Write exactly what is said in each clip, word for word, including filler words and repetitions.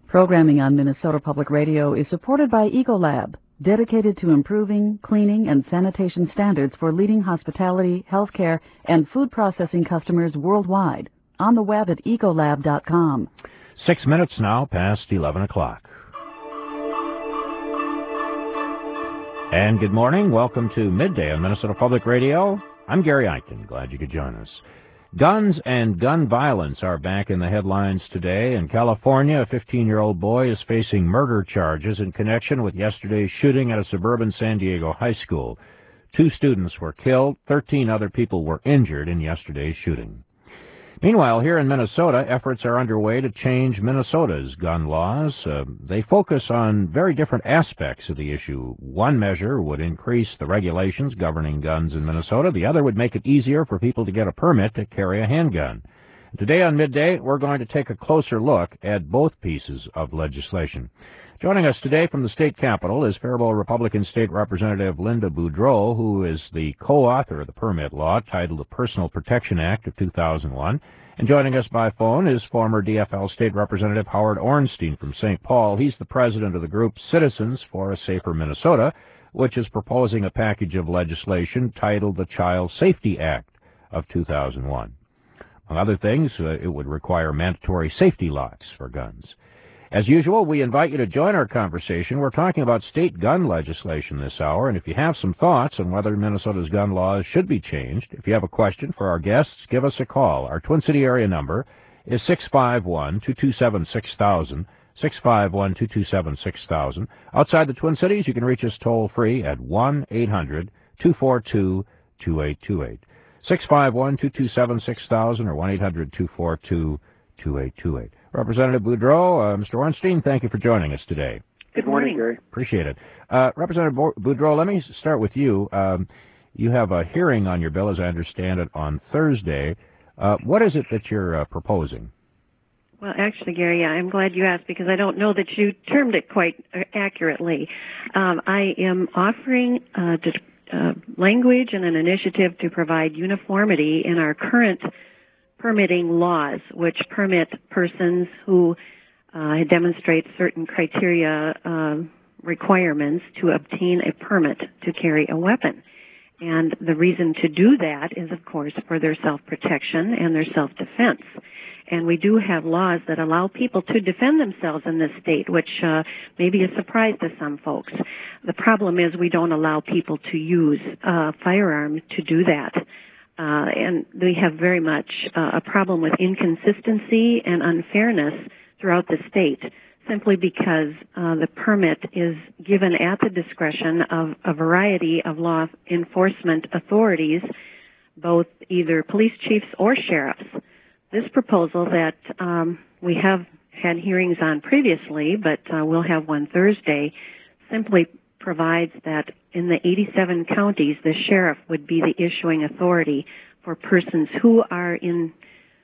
Programming on Minnesota Public Radio is supported by Ecolab, dedicated to improving cleaning and sanitation standards for leading hospitality, healthcare, and food processing customers worldwide. On the web at ecolab dot com. Six minutes now past eleven o'clock. And good morning. Welcome to Midday on Minnesota Public Radio. I'm Gary Eichen. Glad you could join us. Guns and gun violence are back in the headlines today. In California, a fifteen-year-old boy is facing murder charges in connection with yesterday's shooting at a suburban San Diego high school. Two students were killed. Thirteen other people were injured in yesterday's shooting. Meanwhile, here in Minnesota, efforts are underway to change Minnesota's gun laws. Uh, they focus on very different aspects of the issue. One measure would increase the regulations governing guns in Minnesota. The other would make it easier for people to get a permit to carry a handgun. Today on Midday, we're going to take a closer look at both pieces of legislation. Joining us today from the state capitol is Faribault Republican State Representative Linda Boudreau, who is the co-author of the permit law titled the Personal Protection Act of two thousand one. And joining us by phone is former D F L State Representative Howard Ornstein from Saint Paul. He's the president of the group Citizens for a Safer Minnesota, which is proposing a package of legislation titled the Child Safety Act of two thousand one. Among other things, uh, it would require mandatory safety locks for guns. As usual, we invite you to join our conversation. We're talking about state gun legislation this hour, and if you have some thoughts on whether Minnesota's gun laws should be changed, if you have a question for our guests, give us a call. Our Twin City area number is six five one, two two seven, six thousand, six five one, two two seven, six thousand. Outside the Twin Cities, you can reach us toll-free at one eight hundred, two four two, two eight two eight. six five one, two two seven, six thousand or one eight hundred, two four two, two eight two eight. Representative Boudreau, uh, Mister Ornstein, thank you for joining us today. Good morning, Gary. Appreciate it. Uh, Representative Boudreau, let me start with you. Um, you have a hearing on your bill, as I understand it, on Thursday. Uh, what is it that you're uh, proposing? Well, actually, Gary, I'm glad you asked because I don't know that you termed it quite accurately. Um, I am offering uh, to, uh, language and an initiative to provide uniformity in our current permitting laws, which permit persons who uh, demonstrate certain criteria uh, requirements to obtain a permit to carry a weapon. And the reason to do that is, of course, for their self-protection and their self-defense. And we do have laws that allow people to defend themselves in this state, which uh, may be a surprise to some folks. The problem is we don't allow people to use uh, firearms to do that. Uh, and we have very much uh, a problem with inconsistency and unfairness throughout the state, simply because uh, the permit is given at the discretion of a variety of law enforcement authorities, both either police chiefs or sheriffs. This proposal that um, we have had hearings on previously, but uh, we'll have one Thursday, simply provides that in the eighty-seven counties, the sheriff would be the issuing authority for persons who are in,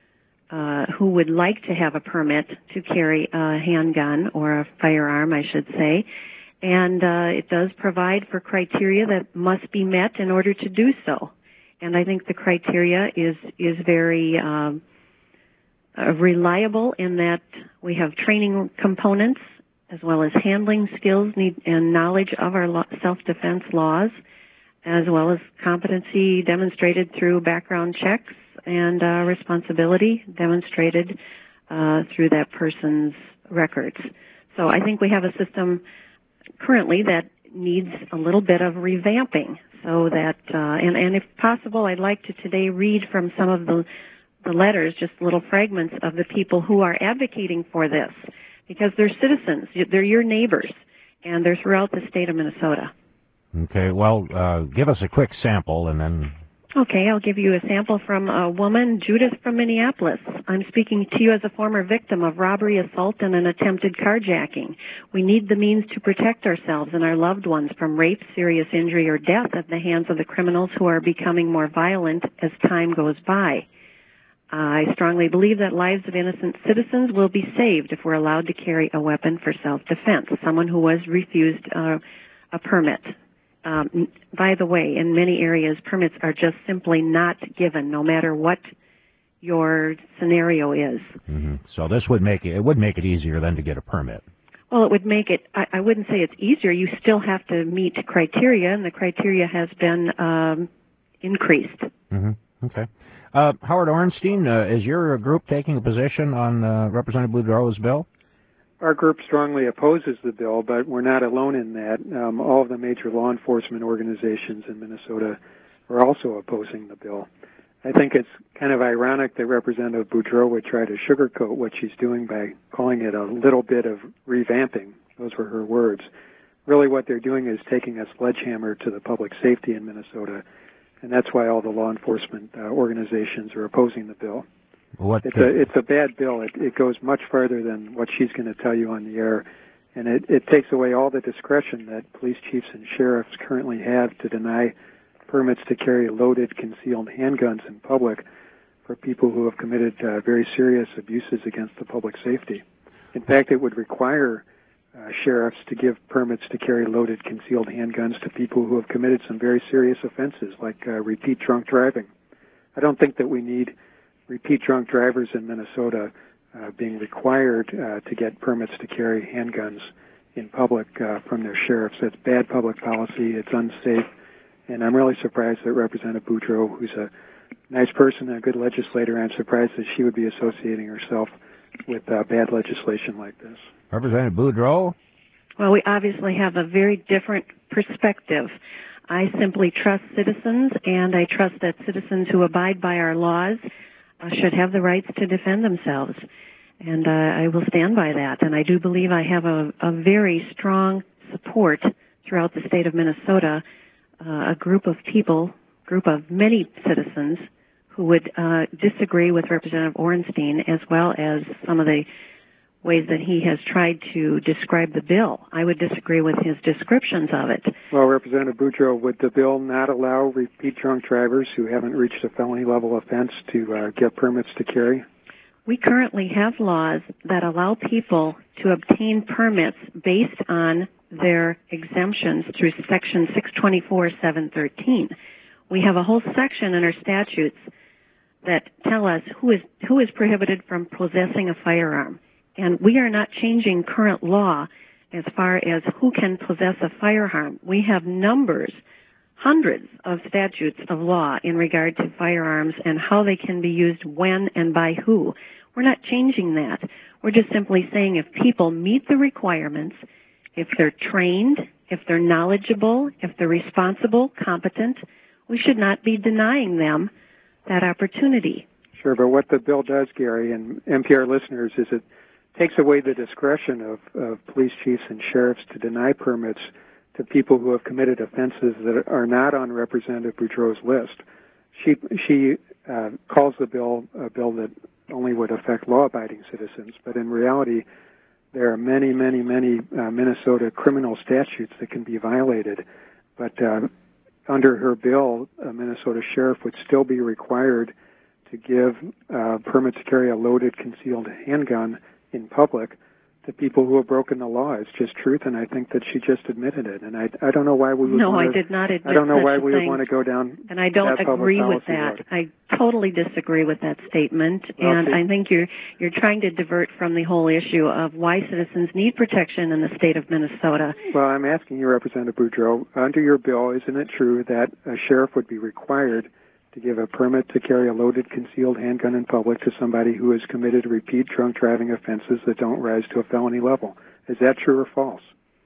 uh, who would like to have a permit to carry a handgun or a firearm, I should say. And uh, it does provide for criteria that must be met in order to do so. And I think the criteria is is very um, uh, reliable in that we have training components, as well as handling skills need, and knowledge of our law, self-defense laws, as well as competency demonstrated through background checks and uh, responsibility demonstrated uh, through that person's records. So I think we have a system currently that needs a little bit of revamping so that, uh, and, and if possible, I'd like to today read from some of the, the letters, just little fragments of the people who are advocating for this. Because they're citizens, they're your neighbors, and they're throughout the state of Minnesota. Okay, well, uh, give us a quick sample, and then... Okay, I'll give you a sample from a woman, Judith from Minneapolis. I'm speaking to you as a former victim of robbery, assault, and an attempted carjacking. We need the means to protect ourselves and our loved ones from rape, serious injury, or death at the hands of the criminals who are becoming more violent as time goes by. I strongly believe that lives of innocent citizens will be saved if we're allowed to carry a weapon for self-defense, someone who was refused uh, a permit. Um, by the way, in many areas, permits are just simply not given, no matter what your scenario is. Mm-hmm. So this would make it, it would make it easier then to get a permit. Well, it would make it, I, I wouldn't say it's easier. You still have to meet criteria, and the criteria has been um, increased. Mm-hmm. Okay. Uh, Howard Orenstein, uh, is your group taking a position on uh, Representative Boudreau's bill? Our group strongly opposes the bill, but we're not alone in that. Um, all of the major law enforcement organizations in Minnesota are also opposing the bill. I think it's kind of ironic that Representative Boudreau would try to sugarcoat what she's doing by calling it a little bit of revamping. Those were her words. Really what they're doing is taking a sledgehammer to the public safety in Minnesota, and that's why all the law enforcement uh, organizations are opposing the bill. What, it's, a, it's a bad bill. It, it goes much farther than what she's going to tell you on the air, and it, it takes away all the discretion that police chiefs and sheriffs currently have to deny permits to carry loaded, concealed handguns in public for people who have committed uh, very serious abuses against the public safety. In fact, it would require uh, sheriffs to give permits to carry loaded, concealed handguns to people who have committed some very serious offenses, like uh, repeat drunk driving. I don't think that we need repeat drunk drivers in Minnesota uh, being required uh, to get permits to carry handguns in public uh, from their sheriffs. That's bad public policy. It's unsafe. And I'm really surprised that Representative Boudreau, who's a nice person and a good legislator, I'm surprised that she would be associating herself with uh, bad legislation like this. Representative Boudreau? Well, we obviously have a very different perspective. I simply trust citizens, and I trust that citizens who abide by our laws uh, should have the rights to defend themselves. And uh, I will stand by that. And I do believe I have a, a very strong support throughout the state of Minnesota, uh, a group of people, group of many citizens who would uh, disagree with Representative Orenstein, as well as some of the ways that he has tried to describe the bill. I would disagree with his descriptions of it. Well, Representative Boudreau, would the bill not allow repeat drunk drivers who haven't reached a felony level offense to uh, get permits to carry? We currently have laws that allow people to obtain permits based on their exemptions through Section six twenty-four seven thirteen. We have a whole section in our statutes that tell us who is who is prohibited from possessing a firearm. And we are not changing current law as far as who can possess a firearm. We have numbers, hundreds of statutes of law in regard to firearms and how they can be used when and by who. We're not changing that. We're just simply saying if people meet the requirements, if they're trained, if they're knowledgeable, if they're responsible, competent, we should not be denying them that opportunity. Sure, but what the bill does, Gary, and N P R listeners, is it takes away the discretion of, of police chiefs and sheriffs to deny permits to people who have committed offenses that are not on Representative Boudreau's list. She she uh, calls the bill a bill that only would affect law-abiding citizens, but in reality, there are many, many, many uh, Minnesota criminal statutes that can be violated. But uh, under her bill, a Minnesota sheriff would still be required to give uh, permits to carry a loaded, concealed handgun in public to people who have broken the law. It's just truth, and I think that she just admitted it. And I, I don't know why we would No, want I to, did not admit I don't know such why a we would thing. want to go down And I don't that public agree with policy that. road. I totally disagree with that statement. Well, and see- I think you're you're trying to divert from the whole issue of why citizens need protection in the state of Minnesota. Well, I'm asking you, Representative Boudreau, under your bill, isn't it true that a sheriff would be required to give a permit to carry a loaded, concealed handgun in public to somebody who has committed repeat drunk driving offenses that don't rise to a felony level? Is that true or false?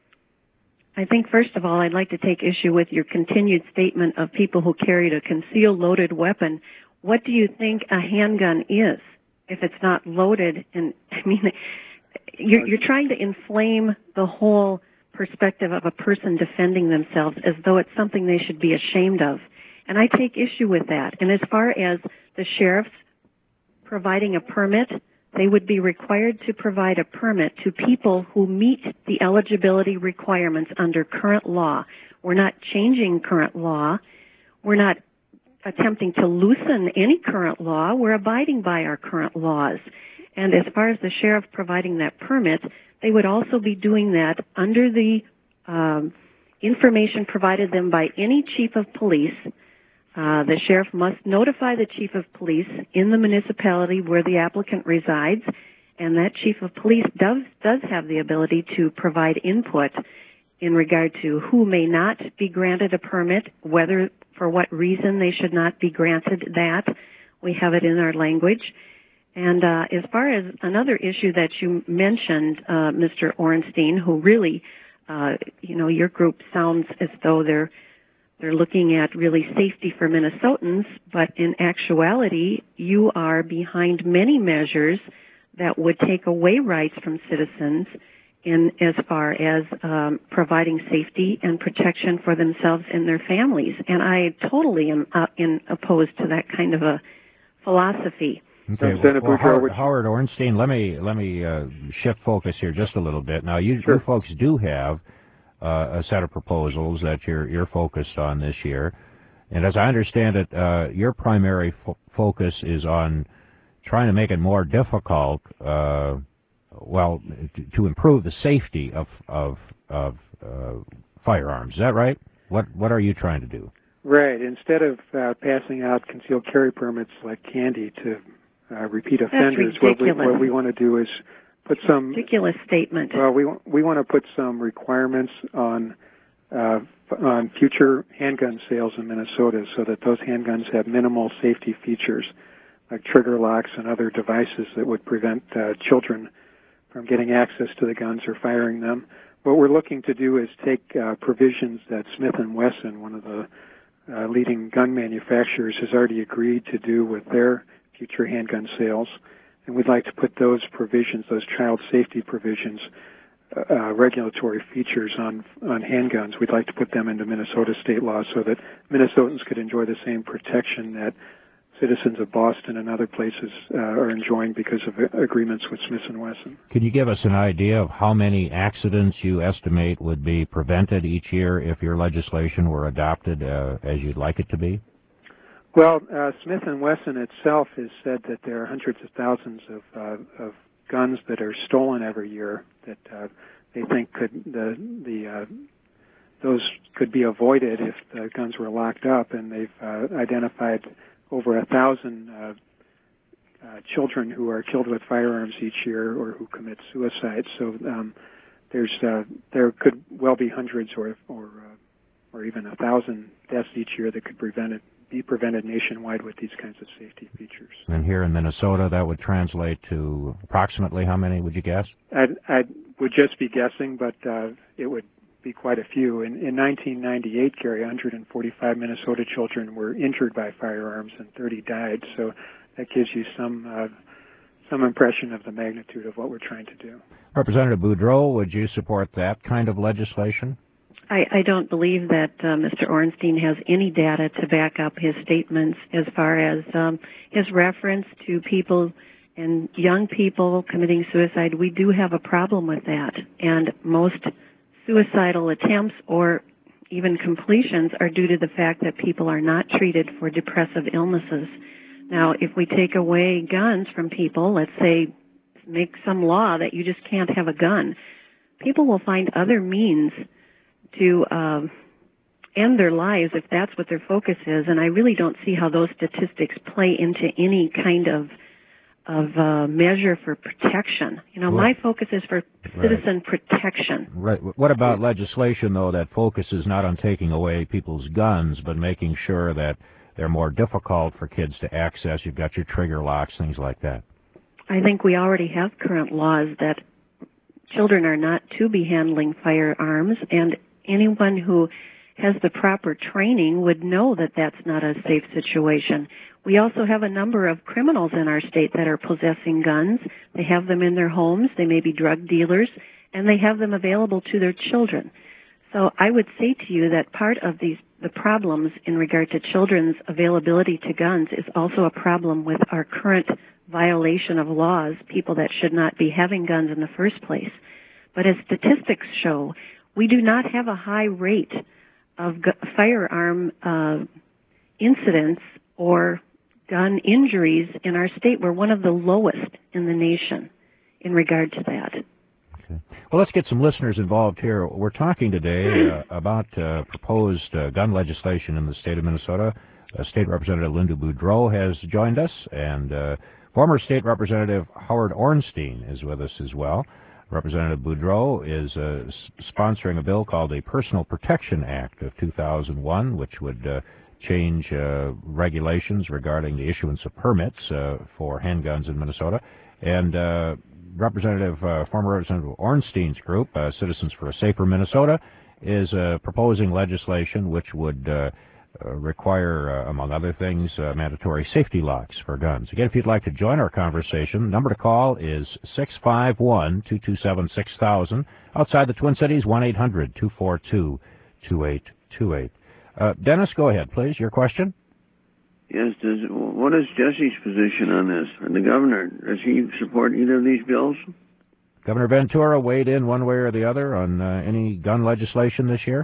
I think, first of all, I'd like to take issue with your continued statement of people who carried a concealed loaded weapon. What do you think a handgun is if it's not loaded? And I mean, you're, you're trying to inflame the whole perspective of a person defending themselves as though it's something they should be ashamed of. And I take issue with that. And as far as the sheriffs providing a permit, they would be required to provide a permit to people who meet the eligibility requirements under current law. We're not changing current law. We're not attempting to loosen any current law. We're abiding by our current laws. And as far as the sheriff providing that permit, they would also be doing that under the um, information provided them by any chief of police Uh, the sheriff must notify the chief of police in the municipality where the applicant resides, and that chief of police does, does have the ability to provide input in regard to who may not be granted a permit, whether, for what reason they should not be granted that. We have it in our language. And uh, as far as another issue that you mentioned, uh, Mister Orenstein, who really, uh, you know, your group sounds as though they're they're looking at really safety for Minnesotans, but in actuality, you are behind many measures that would take away rights from citizens in as far as um, providing safety and protection for themselves and their families. And I totally am uh, in opposed to that kind of a philosophy. Okay, well, well, Howard, Howard Orenstein, let me let me uh, shift focus here just a little bit. Now, you, sure. you folks do have uh, a set of proposals that you're you're focused on this year, and as I understand it, uh, your primary fo focus is on trying to make it more difficult, uh, well, to, to improve the safety of of of uh, firearms. Is that right? What what are you trying to do? Right. Instead of uh, passing out concealed carry permits like candy to uh, repeat offenders, what we what we want to do is put some ridiculous statement. Well, we we want to put some requirements on uh, on future handgun sales in Minnesota, so that those handguns have minimal safety features, like trigger locks and other devices that would prevent uh, children from getting access to the guns or firing them. What we're looking to do is take uh, provisions that Smith and Wesson, one of the uh, leading gun manufacturers, has already agreed to do with their future handgun sales, and we'd like to put those provisions, those child safety provisions, uh, regulatory features on on handguns. We'd like to put them into Minnesota state law so that Minnesotans could enjoy the same protection that citizens of Boston and other places uh, are enjoying because of agreements with Smith and Wesson. Can you give us an idea of how many accidents you estimate would be prevented each year if your legislation were adopted uh, as you'd like it to be? Well, uh, Smith and Wesson itself has said that there are hundreds of thousands of, uh, of guns that are stolen every year that uh, they think could the the uh, those could be avoided if the guns were locked up, and they've uh, identified over a thousand uh, uh, children who are killed with firearms each year or who commit suicide. So um, there's uh, there could well be hundreds or or uh, or even a thousand deaths each year that could prevent it, be prevented nationwide with these kinds of safety features. And here in Minnesota, that would translate to approximately how many, would you guess? I I would just be guessing, but uh, it would be quite a few. In, in nineteen ninety-eight, Gary, one hundred forty-five Minnesota children were injured by firearms and thirty died. So that gives you some uh, some impression of the magnitude of what we're trying to do. Representative Boudreau, would you support that kind of legislation? I, I don't believe that uh, Mister Orenstein has any data to back up his statements as far as um, his reference to people and young people committing suicide. We do have a problem with that, and most suicidal attempts or even completions are due to the fact that people are not treated for depressive illnesses. Now, if we take away guns from people, let's say make some law that you just can't have a gun, people will find other means to uh, end their lives if that's what their focus is, and I really don't see how those statistics play into any kind of of uh, measure for protection. You know, well, my focus is for citizen right. protection. Right. What about legislation, though, that focuses not on taking away people's guns, but making sure that they're more difficult for kids to access? You've got your trigger locks, things like that. I think we already have current laws that children are not to be handling firearms, and anyone who has the proper training would know that that's not a safe situation. We also have a number of criminals in our state that are possessing guns. They have them in their homes. They may be drug dealers, and they have them available to their children. So I would say to you that part of these the problems in regard to children's availability to guns is also a problem with our current violation of laws, people that should not be having guns in the first place. But as statistics show, we do not have a high rate of gu- firearm uh, incidents or gun injuries in our state. We're one of the lowest in the nation in regard to that. Okay. Well, let's get some listeners involved here. We're talking today uh, about uh, proposed uh, gun legislation in the state of Minnesota. Uh, State Representative Linda Boudreau has joined us, and uh, former State Representative Howard Ornstein is with us as well. Representative Boudreau is uh, s- sponsoring a bill called the Personal Protection Act of two thousand one, which would uh, change uh, regulations regarding the issuance of permits uh, for handguns in Minnesota. And uh, Representative, uh, former Representative Ornstein's group, uh, Citizens for a Safer Minnesota, is uh, proposing legislation which would uh, Uh, require, uh, among other things, uh, mandatory safety locks for guns. Again, if you'd like to join our conversation, the number to call is six five one, two two seven, six thousand. Outside the Twin Cities, one eight hundred, two four two, two eight two eight. Uh, Dennis, go ahead, please. Your question? Yes. Does, what is Jesse's position on this? And the governor, does he support either of these bills? Governor Ventura weighed in one way or the other on uh, any gun legislation this year?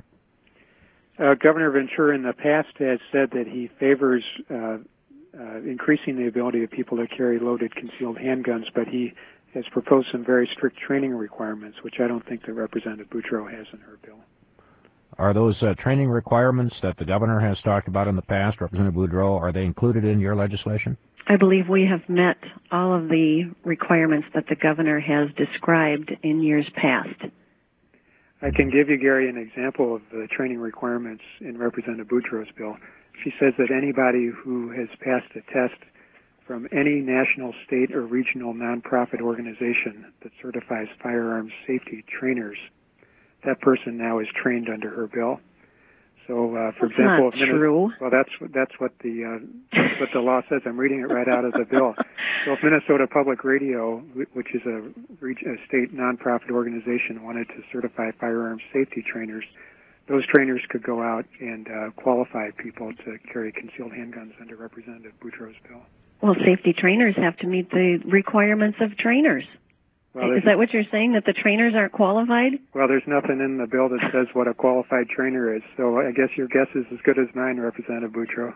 Uh, Governor Ventura in the past has said that he favors uh, uh, increasing the ability of people to carry loaded concealed handguns, but he has proposed some very strict training requirements, which I don't think that Representative Boudreau has in her bill. Are those uh, training requirements that the governor has talked about in the past, Representative Boudreau, are they included in your legislation? I believe we have met all of the requirements that the governor has described in years past. I can give you, Gary, an example of the training requirements in Representative Boudreau's bill. She says that anybody who has passed a test from any national, state, or regional nonprofit organization that certifies firearms safety trainers, that person now is trained under her bill. So, uh, for that's example, not true. well, that's that's what the uh, that's what the law says. I'm reading it right out of the bill. So, if Minnesota Public Radio, which is a, a state nonprofit organization, wanted to certify firearms safety trainers, those trainers could go out and uh, qualify people to carry concealed handguns under Representative Boudreau's bill. Well, safety trainers have to meet the requirements of trainers. Well, is that what you're saying, that the trainers aren't qualified? Well, there's nothing in the bill that says what a qualified trainer is, so I guess your guess is as good as mine, Representative Boudreau.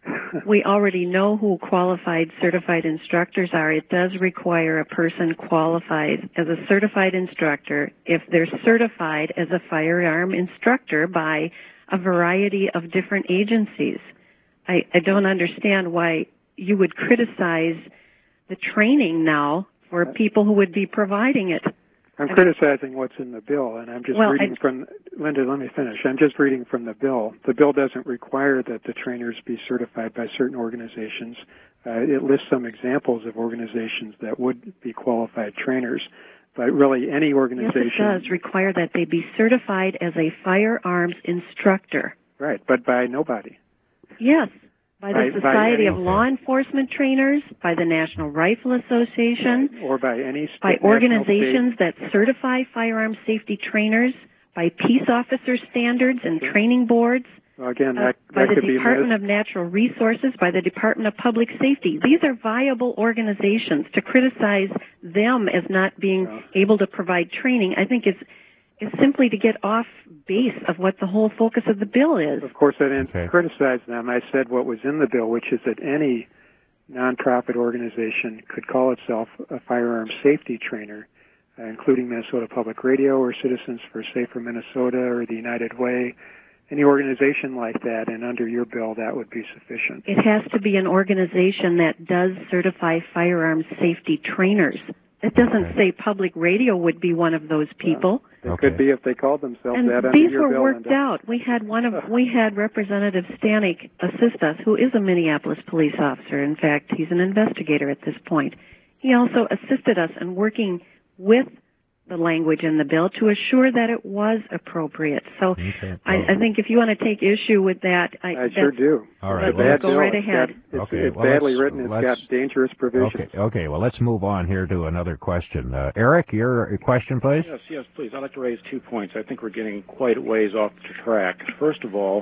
We already know who qualified certified instructors are. It does require a person qualified as a certified instructor if they're certified as a firearm instructor by a variety of different agencies. I, I don't understand why you would criticize the training now for people who would be providing it. I'm criticizing what's in the bill, and I'm just well, reading I, from, Linda, let me finish. I'm just reading from the bill. The bill doesn't require that the trainers be certified by certain organizations. Uh, it lists some examples of organizations that would be qualified trainers, but really any organization... Yes, it does require that they be certified as a firearms instructor. Right, but by nobody. Yes. By the by, Society by any, of Law Enforcement Trainers, by the National Rifle Association, or by any state, by organizations that certify firearm safety trainers, by peace officer standards and sure. training boards, well, again, that, uh, that by the could Department be of Natural Resources, by the Department of Public Safety. These are viable organizations. To criticize them as not being yeah. able to provide training, I think is is simply to get off base of what the whole focus of the bill is. Of course, I didn't okay. criticize them. I said what was in the bill, which is that any nonprofit organization could call itself a firearms safety trainer, uh, including Minnesota Public Radio or Citizens for Safer Minnesota or the United Way. Any organization like that, and under your bill, that would be sufficient. It has to be an organization that does certify firearms safety trainers. It doesn't okay. say public radio would be one of those people. It okay. could be if they called themselves and that under these your were bill. worked and, uh, out. We had one of we had Representative Stanek assist us, who is a Minneapolis police officer. In fact, he's an investigator at this point. He also assisted us in working with the language in the bill to assure that it was appropriate. So okay. I, I think if you want to take issue with that, I, I sure do. All right. Let's, Well, let's go bill. right It's ahead. Got, it's Okay, it's well, badly let's- written. It's let's- got dangerous provisions. Okay, okay. Well, let's move on here to another question. Uh, Eric, your question, please? Yes, yes, please. I'd like to raise two points. I think we're getting quite a ways off the track. First of all,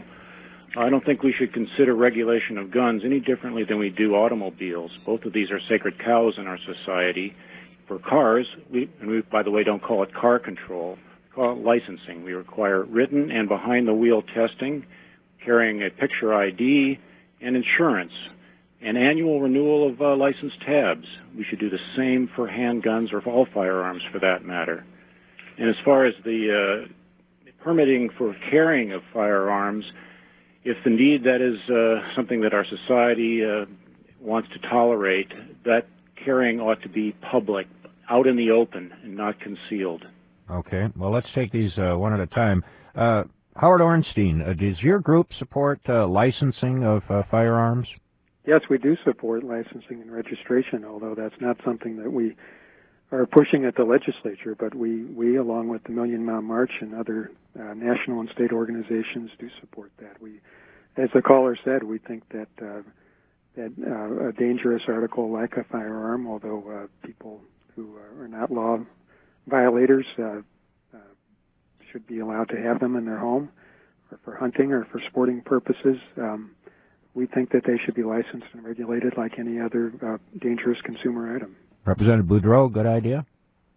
I don't think we should consider regulation of guns any differently than we do automobiles. Both of these are sacred cows in our society. For cars, we, and we, by the way, don't call it car control. We call it licensing. We require written and behind-the-wheel testing, carrying a picture I D, and insurance, and annual renewal of uh, license tabs. We should do the same for handguns or for all firearms, for that matter. And as far as the uh, permitting for carrying of firearms, if indeed that is uh, something that our society uh, wants to tolerate, that carrying ought to be public, out in the open, and not concealed. Okay. Well, let's take these uh, one at a time. Uh, Howard Ornstein, uh, does your group support uh, licensing of uh, firearms? Yes, we do support licensing and registration, although that's not something that we are pushing at the legislature, but we, we along with the Million Mile March and other uh, national and state organizations, do support that. We, as the caller said, we think that uh, that uh, a dangerous article like a firearm, although uh, people who are not law violators uh, uh, should be allowed to have them in their home or for hunting or for sporting purposes. Um, we think that they should be licensed and regulated like any other uh, dangerous consumer item. Representative Boudreau, good idea?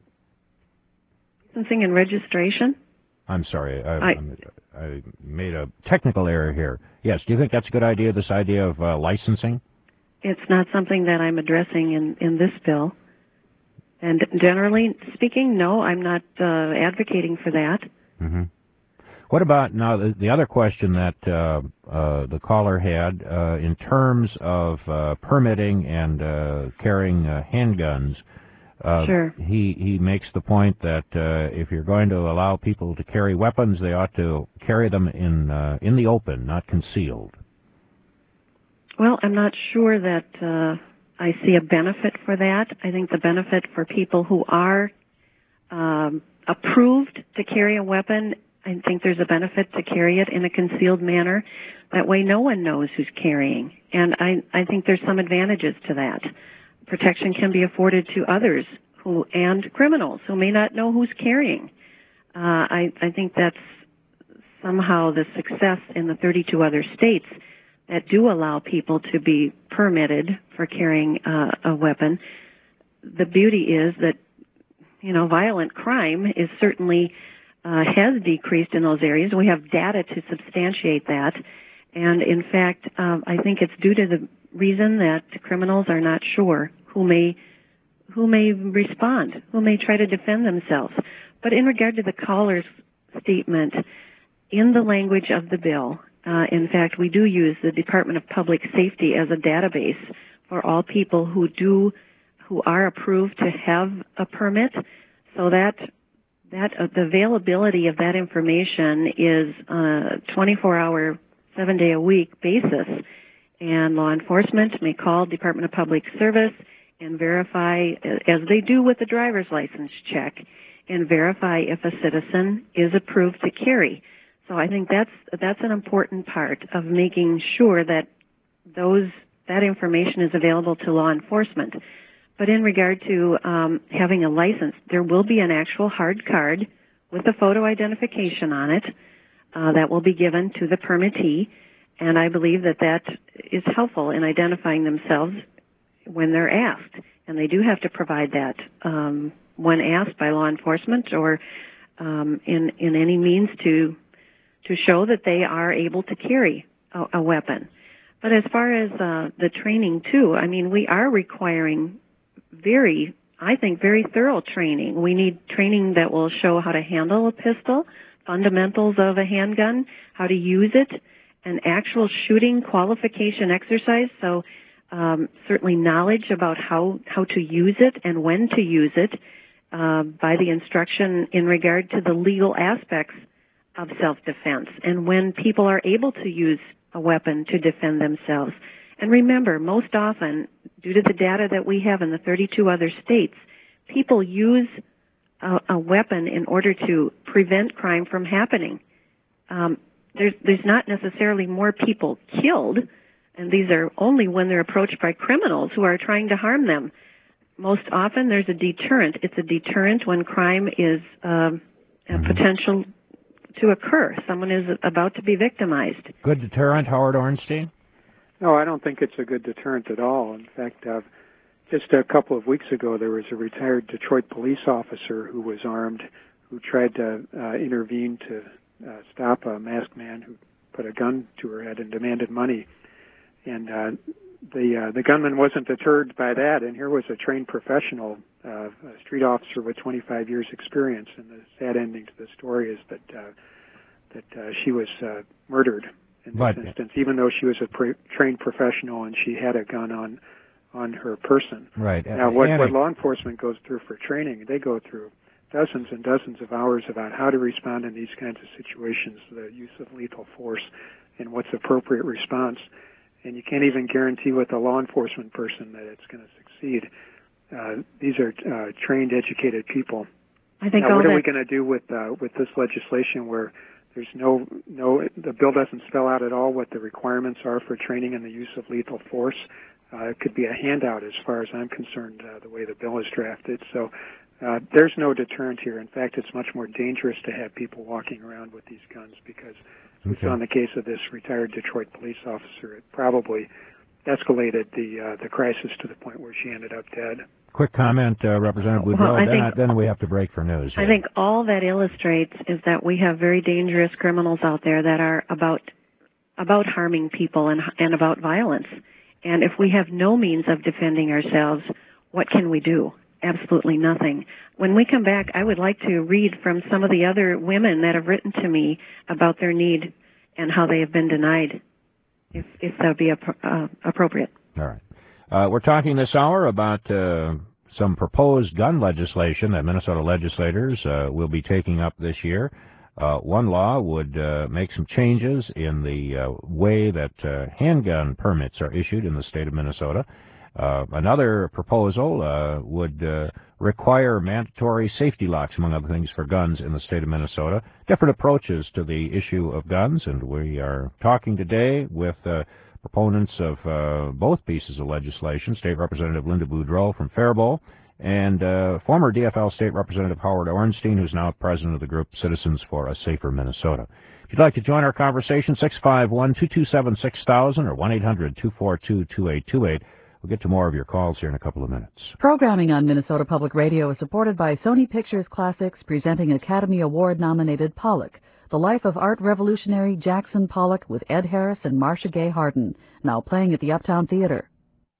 Licensing and registration? I'm sorry, I, I, I made a technical error here. Yes, do you think that's a good idea, this idea of uh, licensing? It's not something that I'm addressing in, in this bill. And generally speaking, no, I'm not uh, advocating for that. Mm-hmm. What about now the, the other question that uh, uh, the caller had uh, in terms of uh, permitting and uh, carrying uh, handguns? Uh, sure. He he makes the point that uh, if you're going to allow people to carry weapons, they ought to carry them in uh, in the open, not concealed. Well, I'm not sure that uh, I see a benefit for that. I think the benefit for people who are um, approved to carry a weapon, I think there's a benefit to carry it in a concealed manner. That way no one knows who's carrying. And I, I think there's some advantages to that. Protection can be afforded to others who and criminals who may not know who's carrying. Uh, I, I think that's somehow the success in the thirty-two other states that do allow people to be permitted for carrying uh, a weapon. The beauty is that, you know, violent crime is certainly uh, has decreased in those areas. We have data to substantiate that. And in fact, uh, I think it's due to the reason that criminals are not sure who may who may respond, who may try to defend themselves. But in regard to the caller's statement, in the language of the bill, uh, in fact, we do use the Department of Public Safety as a database for all people who do who are approved to have a permit, so that that uh, the availability of that information is a twenty-four hour, seven day a week basis. And law enforcement may call Department of Public Service and verify, as they do with the driver's license check, and verify if a citizen is approved to carry. So I think that's that's an important part of making sure that those that information is available to law enforcement. But in regard to um, having a license, there will be an actual hard card with a photo identification on it uh, that will be given to the permittee. And I believe that that is helpful in identifying themselves when they're asked. And they do have to provide that um, when asked by law enforcement or um, in, in any means to to show that they are able to carry a, a weapon. But as far as uh, the training, too, I mean, we are requiring very, I think, very thorough training. We need training that will show how to handle a pistol, fundamentals of a handgun, how to use it, an actual shooting qualification exercise, so um, certainly knowledge about how, how to use it and when to use it uh, by the instruction in regard to the legal aspects of self-defense and when people are able to use a weapon to defend themselves. And remember, most often, due to the data that we have in the thirty-two other states, people use a, a weapon in order to prevent crime from happening. Um, There's, there's not necessarily more people killed, and these are only when they're approached by criminals who are trying to harm them. Most often there's a deterrent. It's a deterrent when crime is um, a mm-hmm. potential to occur. Someone is about to be victimized. Good deterrent, Howard Ornstein? No, I don't think it's a good deterrent at all. In fact, uh, just a couple of weeks ago, there was a retired Detroit police officer who was armed, who tried to uh, intervene to Uh, stop a masked man who put a gun to her head and demanded money. And uh, the uh, the gunman wasn't deterred by that, and here was a trained professional, uh, a street officer with twenty-five years experience. And the sad ending to the story is that uh, that uh, she was uh, murdered in this but, instance, even though she was a pre- trained professional and she had a gun on on her person. Right. Now, what, what law enforcement goes through for training, they go through dozens and dozens of hours about how to respond in these kinds of situations, the use of lethal force, and what's appropriate response. And you can't even guarantee with a law enforcement person that it's going to succeed. Uh, these are uh, trained, educated people. I think now, all what are that... we going to do with uh, with this legislation where there's no no the bill doesn't spell out at all what the requirements are for training in the use of lethal force? Uh, it could be a handout, as far as I'm concerned, uh, the way the bill is drafted. So uh, there's no deterrent here. In fact, it's much more dangerous to have people walking around with these guns because, as we saw in the case of this retired Detroit police officer, it probably escalated the uh, the crisis to the point where she ended up dead. Quick comment, uh, Representative Boudreaux, well, I then, think, then we have to break for news. I here. think all that illustrates is that we have very dangerous criminals out there that are about about harming people and and about violence. And if we have no means of defending ourselves, what can we do? Absolutely nothing. When we come back, I would like to read from some of the other women that have written to me about their need and how they have been denied, if, if that would be uh, appropriate. All right. Uh, we're talking this hour about uh, some proposed gun legislation that Minnesota legislators uh, will be taking up this year. Uh, one law would uh, make some changes in the uh, way that uh, handgun permits are issued in the state of Minnesota. Uh, another proposal uh, would uh, require mandatory safety locks, among other things, for guns in the state of Minnesota. Different approaches to the issue of guns, and we are talking today with uh, proponents of uh, both pieces of legislation, State Representative Linda Boudreaux from Faribault, and uh, former D F L State Representative Howard Ornstein, who's now president of the group Citizens for a Safer Minnesota. If you'd like to join our conversation, six five one, two two seven, six thousand or one eight hundred, two four two, two eight two eight. We'll get to more of your calls here in a couple of minutes. Programming on Minnesota Public Radio is supported by Sony Pictures Classics, presenting Academy Award-nominated Pollock, The Life of Art Revolutionary Jackson Pollock with Ed Harris and Marcia Gay Harden, now playing at the Uptown Theater.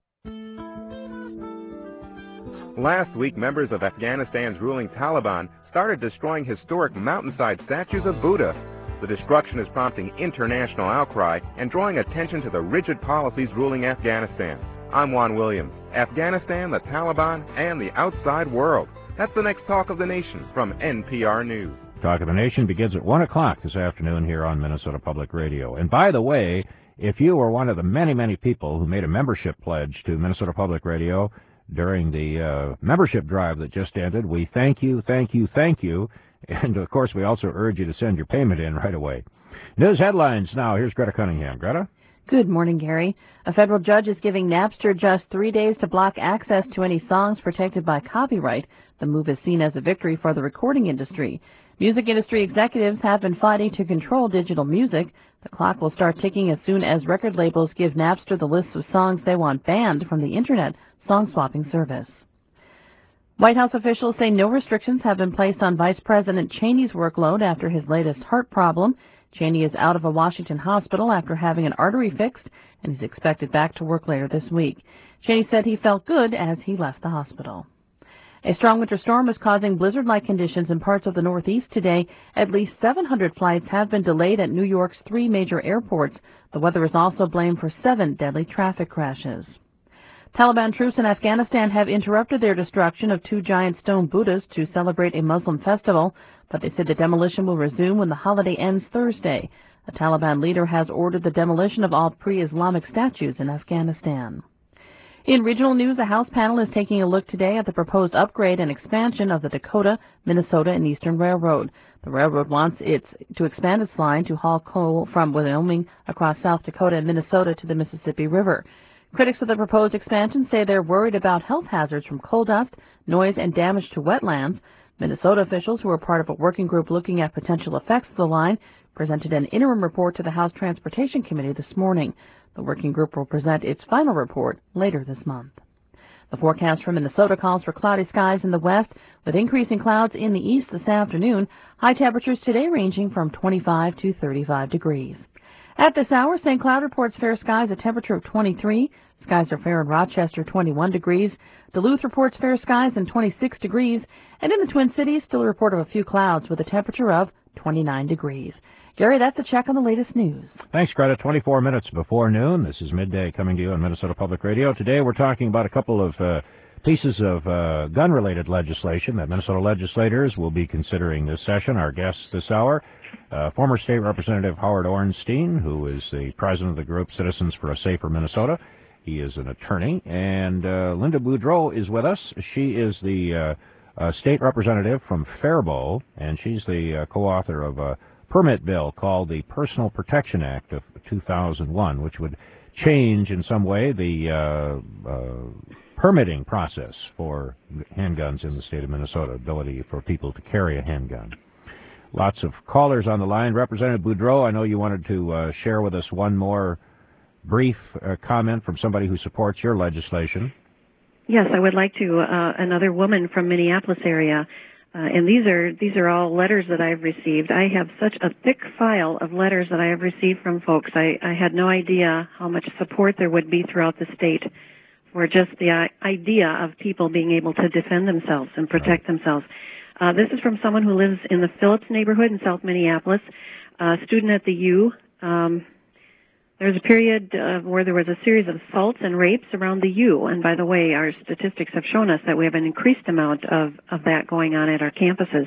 Last week, members of Afghanistan's ruling Taliban started destroying historic mountainside statues of Buddha. The destruction is prompting international outcry and drawing attention to the rigid policies ruling Afghanistan. I'm Juan Williams. Afghanistan, the Taliban, and the outside world. That's the next Talk of the Nation from N P R News. Talk of the Nation begins at one o'clock this afternoon here on Minnesota Public Radio. And by the way, if you were one of the many, many people who made a membership pledge to Minnesota Public Radio during the uh, membership drive that just ended, we thank you, thank you, thank you. And, of course, we also urge you to send your payment in right away. News headlines now. Here's Greta Cunningham. Greta? Good morning, Gary. A federal judge is giving Napster just three days to block access to any songs protected by copyright. The move is seen as a victory for the recording industry. Music industry executives have been fighting to control digital music. The clock will start ticking as soon as record labels give Napster the lists of songs they want banned from the Internet song-swapping service. White House officials say no restrictions have been placed on Vice President Cheney's workload after his latest heart problem. Cheney is out of a Washington hospital after having an artery fixed, and he's expected back to work later this week. Cheney said he felt good as he left the hospital. A strong winter storm is causing blizzard-like conditions in parts of the Northeast today. At least seven hundred flights have been delayed at New York's three major airports. The weather is also blamed for seven deadly traffic crashes. Taliban troops in Afghanistan have interrupted their destruction of two giant stone Buddhas to celebrate a Muslim festival, but they said the demolition will resume when the holiday ends Thursday. A Taliban leader has ordered the demolition of all pre-Islamic statues in Afghanistan. In regional news, a House panel is taking a look today at the proposed upgrade and expansion of the Dakota, Minnesota, and Eastern Railroad. The railroad wants its to expand its line to haul coal from Wyoming across South Dakota and Minnesota to the Mississippi River. Critics of the proposed expansion say they're worried about health hazards from coal dust, noise, and damage to wetlands. Minnesota officials, who are part of a working group looking at potential effects of the line, presented an interim report to the House Transportation Committee this morning. The working group will present its final report later this month. The forecast for Minnesota calls for cloudy skies in the west with increasing clouds in the east this afternoon. High temperatures today ranging from twenty-five to thirty-five degrees. At this hour, Saint Cloud reports fair skies, a temperature of twenty-three. Skies are fair in Rochester, twenty-one degrees. Duluth reports fair skies and twenty-six degrees. And in the Twin Cities, still a report of a few clouds with a temperature of twenty-nine degrees. Gary, that's a check on the latest news. Thanks, Greta. twenty-four minutes before noon. This is Midday coming to you on Minnesota Public Radio. Today we're talking about a couple of uh, pieces of uh, gun-related legislation that Minnesota legislators will be considering this session. Our guests this hour, uh, former State Representative Howard Ornstein, who is the president of the group Citizens for a Safer Minnesota. He is an attorney. And uh, Linda Boudreau is with us. She is the uh, uh, state representative from Faribault, and she's the uh, co-author of a permit bill called the Personal Protection Act of two thousand one, which would change in some way the uh, uh, permitting process for handguns in the state of Minnesota, ability for people to carry a handgun. Lots of callers on the line. Representative Boudreau, I know you wanted to uh, share with us one more brief uh, comment from somebody who supports your legislation. Yes, I would like to. Uh, another woman from Minneapolis area. Uh, and these are these are all letters that I've received. I have such a thick file of letters that I have received from folks. I, I had no idea how much support there would be throughout the state for just the uh, idea of people being able to defend themselves and protect themselves. Uh, this is from someone who lives in the Phillips neighborhood in South Minneapolis, a student at the U. Um, There was a period uh, where there was a series of assaults and rapes around the U, and by the way, our statistics have shown us that we have an increased amount of, of that going on at our campuses.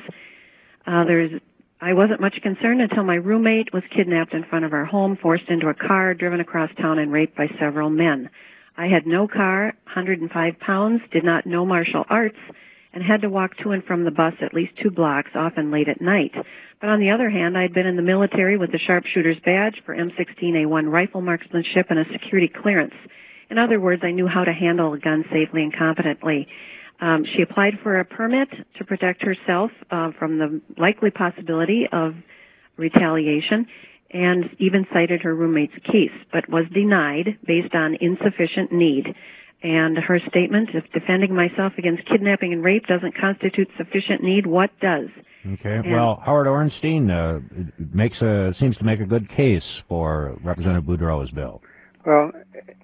Uh, there's, I wasn't much concerned until my roommate was kidnapped in front of our home, forced into a car, driven across town, and raped by several men. I had no car, one hundred five pounds, did not know martial arts, and had to walk to and from the bus at least two blocks, often late at night. But on the other hand, I had been in the military with a sharpshooter's badge for M sixteen A one rifle marksmanship and a security clearance. In other words, I knew how to handle a gun safely and competently. Um, she applied for a permit to protect herself uh, from the likely possibility of retaliation, and even cited her roommate's case, but was denied based on insufficient need. And her statement, if defending myself against kidnapping and rape doesn't constitute sufficient need, what does? Okay. And well, Howard Ornstein uh, makes a seems to make a good case for Representative Boudreau's bill. Well,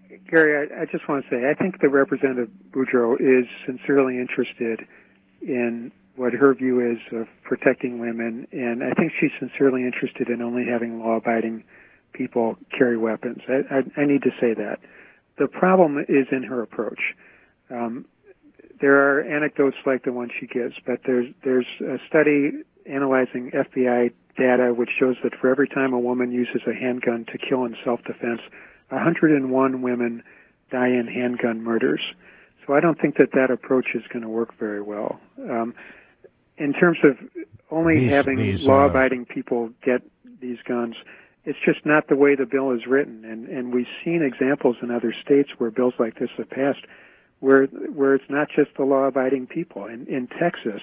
Gary, I, I just want to say I think that Representative Boudreau is sincerely interested in what her view is of protecting women, and I think she's sincerely interested in only having law-abiding people carry weapons. I, I, I need to say that. The problem is in her approach. Um, there are anecdotes like the one she gives, but there's there's a study analyzing F B I data which shows that for every time a woman uses a handgun to kill in self-defense, one hundred one women die in handgun murders. So I don't think that that approach is going to work very well. Um, in terms of only these, having these, law-abiding uh... people get these guns, it's just not the way the bill is written, and, and we've seen examples in other states where bills like this have passed where where it's not just the law-abiding people. In, in Texas,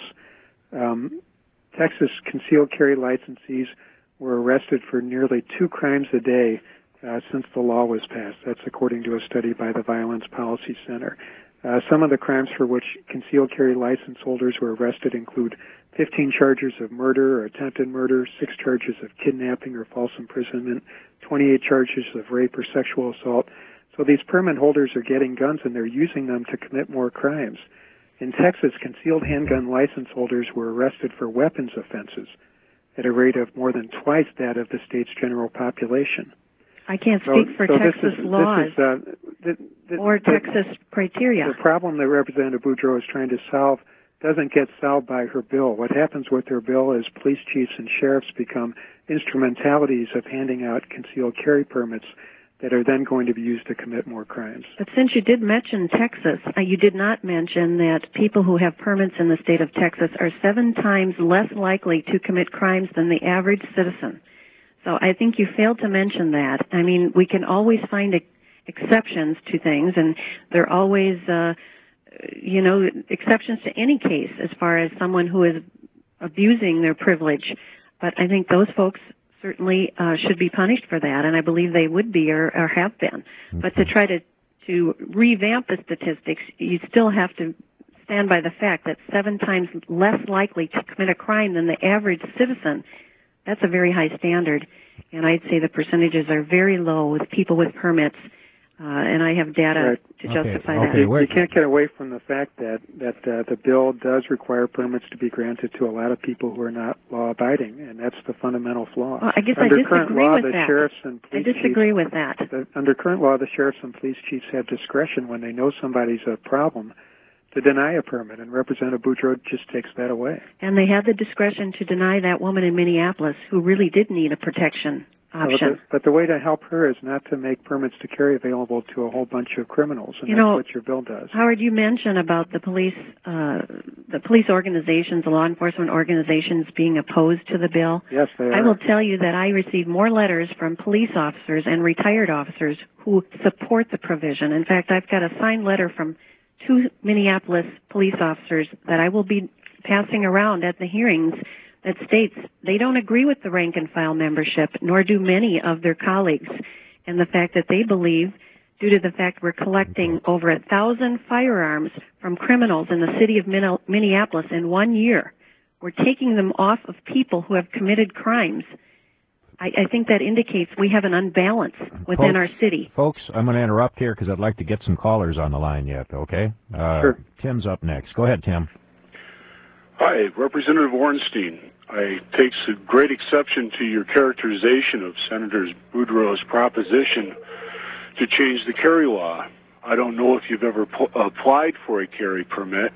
um, Texas concealed carry licensees were arrested for nearly two crimes a day uh, since the law was passed. That's according to a study by the Violence Policy Center. Uh, some of the crimes for which concealed carry license holders were arrested include fifteen charges of murder or attempted murder, six charges of kidnapping or false imprisonment, twenty-eight charges of rape or sexual assault. So these permit holders are getting guns and they're using them to commit more crimes. In Texas, concealed handgun license holders were arrested for weapons offenses at a rate of more than twice that of the state's general population. I can't So, speak for so Texas this is, laws this is, uh, the, the, or the, Texas criteria. The problem that Representative Boudreau is trying to solve doesn't get solved by her bill. What happens with her bill is police chiefs and sheriffs become instrumentalities of handing out concealed carry permits that are then going to be used to commit more crimes. But since you did mention Texas, uh, you did not mention that people who have permits in the state of Texas are seven times less likely to commit crimes than the average citizen. So I think you failed to mention that. I mean, we can always find ex- exceptions to things, and there are always, uh, you know, exceptions to any case as far as someone who is abusing their privilege. But I think those folks certainly uh, should be punished for that, and I believe they would be or, or have been. Okay. But to try to, to revamp the statistics, you still have to stand by the fact that seven times less likely to commit a crime than the average citizen. That's a very high standard, and I'd say the percentages are very low with people with permits Uh, and I have data right. to Okay. justify Okay. that. You, you can't get away from the fact that that uh, the bill does require permits to be granted to a lot of people who are not law-abiding, and that's the fundamental flaw. Well, I guess under I current disagree law, with the that. sheriffs and I police disagree chiefs, with that. The, under current law, the sheriffs and police chiefs have discretion when they know somebody's a problem to deny a permit, and Representative Boudreau just takes that away. And they had the discretion to deny that woman in Minneapolis who really did need a protection option. But the, but the way to help her is not to make permits to carry available to a whole bunch of criminals, and you that's know, what your bill does. Howard, you mentioned about the police, uh, the police organizations, the law enforcement organizations being opposed to the bill. Yes, they are. I will tell you that I receive more letters from police officers and retired officers who support the provision. In fact, I've got a signed letter from two Minneapolis police officers that I will be passing around at the hearings that states they don't agree with the rank and file membership, nor do many of their colleagues, and the fact that they believe, due to the fact we're collecting over a thousand firearms from criminals in the city of Minneapolis in one year, we're taking them off of people who have committed crimes. I, I think that indicates we have an unbalance within folks, our city. Folks, I'm going to interrupt here because I'd like to get some callers on the line yet, okay? Uh, sure. Tim's up next. Go ahead, Tim. Hi, Representative Ornstein. I take great exception to your characterization of Senator Boudreau's proposition to change the carry law. I don't know if you've ever po- applied for a carry permit,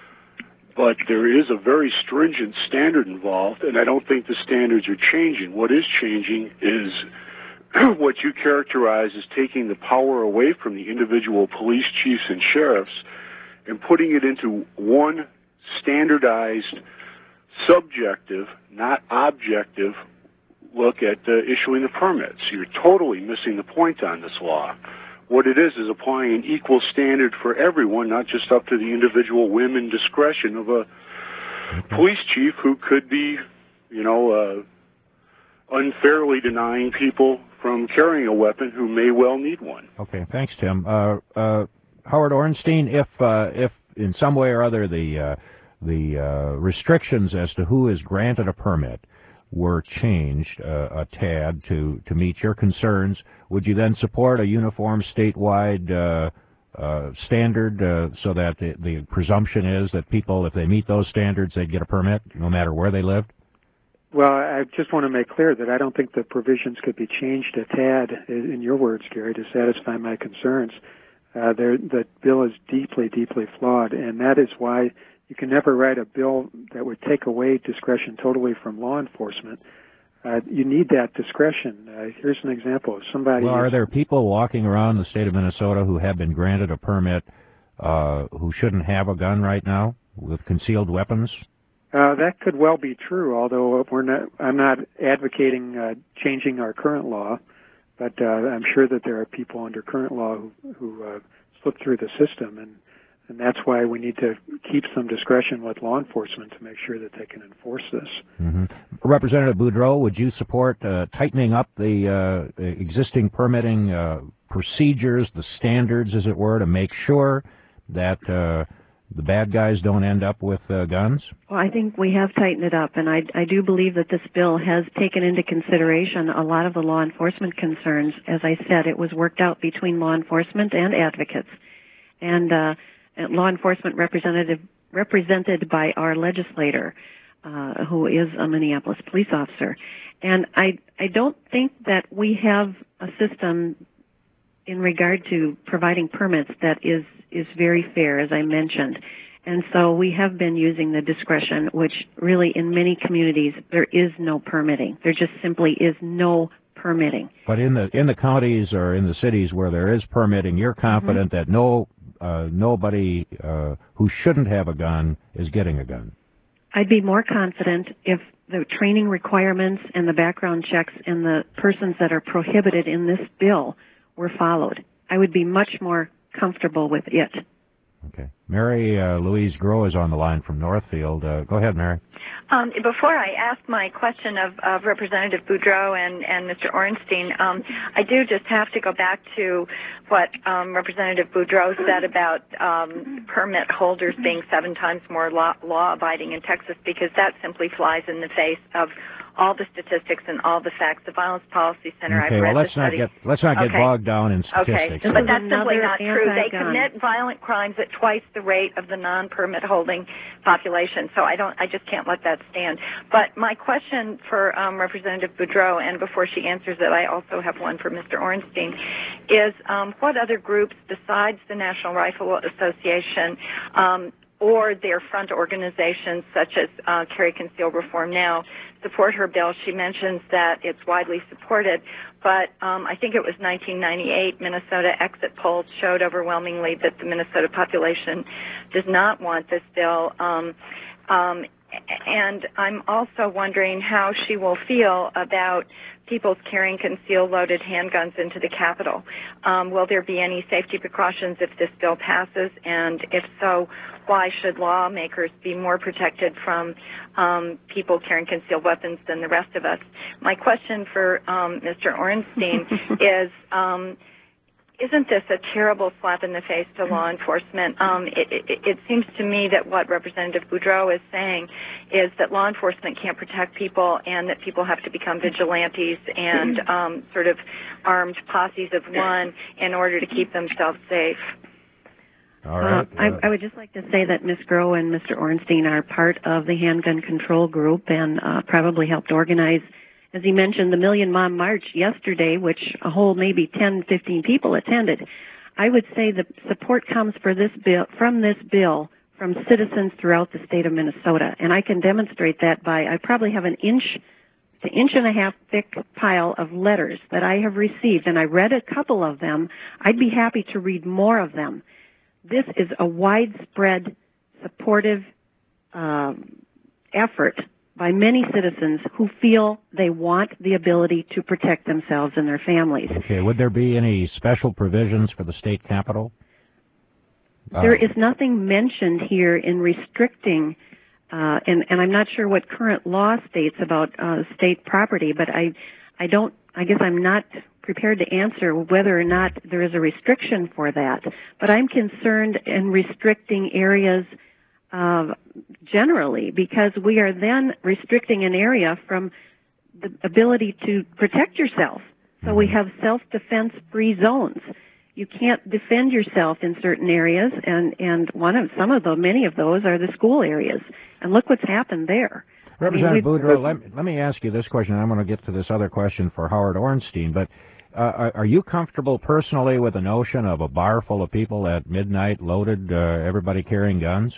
but there is a very stringent standard involved, and I don't think the standards are changing. What is changing is what you characterize as taking the power away from the individual police chiefs and sheriffs and putting it into one standardized, subjective, not objective look at uh, issuing the permits. You're totally missing the point on this law. What it is is applying an equal standard for everyone, not just up to the individual whim and discretion of a police chief who could be, you know, uh, unfairly denying people from carrying a weapon who may well need one. Okay, thanks, Tim. Uh, uh, Howard Ornstein, if uh, if in some way or other the uh, the uh, restrictions as to who is granted a permit were changed uh, a tad to, to meet your concerns, would you then support a uniform statewide uh, uh, standard uh, so that the, the presumption is that people, if they meet those standards, they'd get a permit no matter where they lived? Well, I just want to make clear that I don't think the provisions could be changed a tad, in your words, Gary, to satisfy my concerns. Uh, the bill is deeply, deeply flawed, and that is why you can never write a bill that would take away discretion totally from law enforcement. Uh, you need that discretion. Uh, here's an example. If somebody well, are is, there people walking around the state of Minnesota who have been granted a permit uh, who shouldn't have a gun right now with concealed weapons? Uh, that could well be true, although we're not, I'm not advocating uh, changing our current law, but uh, I'm sure that there are people under current law who, who uh, slip through the system, and And that's why we need to keep some discretion with law enforcement to make sure that they can enforce this. Mm-hmm. Representative Boudreau, would you support uh, tightening up the uh, existing permitting uh, procedures, the standards, as it were, to make sure that uh, the bad guys don't end up with uh, guns? Well, I think we have tightened it up, and I, I do believe that this bill has taken into consideration a lot of the law enforcement concerns. As I said, it was worked out between law enforcement and advocates. And uh, law enforcement representative represented by our legislator, uh, who is a Minneapolis police officer. And I I don't think that we have a system in regard to providing permits that is is very fair, as I mentioned. And so we have been using the discretion, which really in many communities there is no permitting. There just simply is no permitting. But in the in the counties or in the cities where there is permitting, you're confident mm-hmm. that no Uh, nobody uh, who shouldn't have a gun is getting a gun. I'd be more confident if the training requirements and the background checks and the persons that are prohibited in this bill were followed. I would be much more comfortable with it. Okay. Mary uh, Louise Groh is on the line from Northfield. Uh, go ahead, Mary. Um, before I ask my question of, of Representative Boudreau and, and Mister Ornstein, um, I do just have to go back to what um, Representative Boudreau said about um, permit holders being seven times more law, law-abiding in Texas, because that simply flies in the face of all the statistics and all the facts. The Violence Policy Center, okay, I've read well, let's the not study. get let's not get okay. bogged down in statistics. Okay, but that's simply Another not true. They anti-gun. commit violent crimes at twice the rate of the non-permit holding population. So I don't, I just can't let that stand. But my question for um, Representative Boudreau, and before she answers it, I also have one for Mister Ornstein, is um, what other groups besides the National Rifle Association um, or their front organizations such as uh, Carry Conceal Reform Now support her bill? She mentions that it's widely supported, but um, I think it was nineteen ninety-eight Minnesota exit polls showed overwhelmingly that the Minnesota population does not want this bill. Um, um, and I'm also wondering how she will feel about people carrying concealed loaded handguns into the Capitol. Um, will there be any safety precautions if this bill passes? And if so, why should lawmakers be more protected from um, people carrying concealed weapons than the rest of us? My question for um, Mister Ornstein is, um, isn't this a terrible slap in the face to law enforcement? Um, it, it, it seems to me that what Representative Boudreau is saying is that law enforcement can't protect people and that people have to become vigilantes and um, sort of armed posses of one in order to keep themselves safe. All right. Uh, I, I would just like to say that Miz Groh and Mister Ornstein are part of the Handgun Control Group and uh, probably helped organize, as he mentioned, the Million Mom March yesterday, which a whole maybe ten, fifteen people attended. I would say the support comes for this bill, from this bill from citizens throughout the state of Minnesota, and I can demonstrate that by, I probably have an inch to inch and a half thick pile of letters that I have received, and I read a couple of them. I'd be happy to read more of them. This is a widespread, supportive um, effort by many citizens who feel they want the ability to protect themselves and their families. Okay, would there be any special provisions for the state capitol? There uh, is nothing mentioned here in restricting, uh, and, and I'm not sure what current law states about uh, state property, but I, I don't, I guess I'm not prepared to answer whether or not there is a restriction for that. But I'm concerned in restricting areas uh, generally, because we are then restricting an area from the ability to protect yourself. So we have self-defense free zones. You can't defend yourself in certain areas, and, and one of some of the many of those are the school areas. And look what's happened there. Representative I mean, Boudreau, let, let me ask you this question, and I'm going to get to this other question for Howard Ornstein, but uh, are, are you comfortable personally with the notion of a bar full of people at midnight loaded, uh, everybody carrying guns?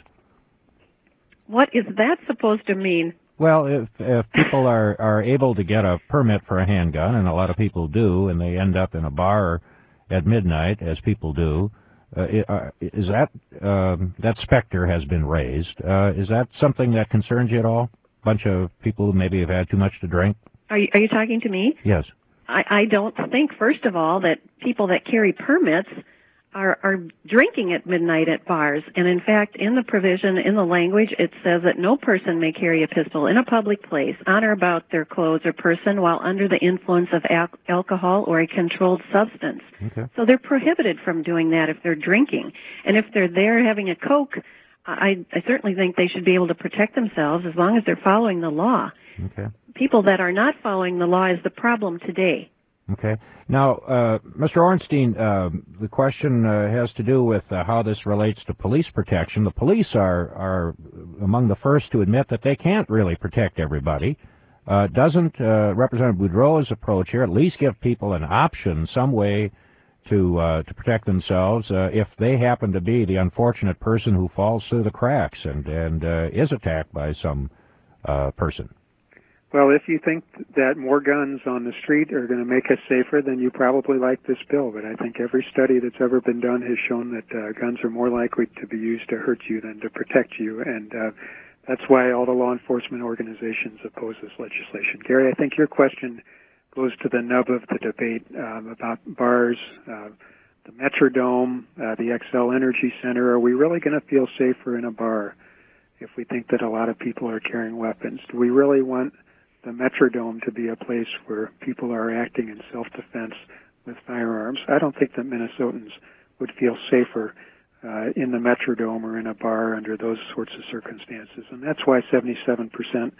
What is that supposed to mean? Well, if, if people are, are able to get a permit for a handgun, and a lot of people do, and they end up in a bar at midnight, as people do, uh, is that, um, that specter has been raised. Uh, is that something that concerns you at all? Bunch of people who maybe have had too much to drink? Are you, are you talking to me? Yes. I, I don't think, first of all, that people that carry permits are, are drinking at midnight at bars. And in fact, in the provision, in the language, it says that no person may carry a pistol in a public place on or about their clothes or person while under the influence of al- alcohol or a controlled substance. Okay. So they're prohibited from doing that if they're drinking. And if they're there having a Coke, I, I certainly think they should be able to protect themselves as long as they're following the law. Okay. People that are not following the law is the problem today. Okay. Now, uh, Mister Ornstein, uh, the question uh, has to do with uh, how this relates to police protection. The police are, are among the first to admit that they can't really protect everybody. Uh, doesn't uh, Representative Boudreau's approach here at least give people an option, some way to uh, to protect themselves uh, if they happen to be the unfortunate person who falls through the cracks and, and uh, is attacked by some uh, person? Well, if you think that more guns on the street are going to make us safer, then you probably like this bill. But I think every study that's ever been done has shown that uh, guns are more likely to be used to hurt you than to protect you. And uh, that's why all the law enforcement organizations oppose this legislation. Gary, I think your question goes to the nub of the debate um, about bars, uh, the Metrodome, uh, the Xcel Energy Center. Are we really going to feel safer in a bar if we think that a lot of people are carrying weapons? Do we really want the Metrodome to be a place where people are acting in self-defense with firearms? I don't think that Minnesotans would feel safer uh, in the Metrodome or in a bar under those sorts of circumstances. And that's why seventy-seven percent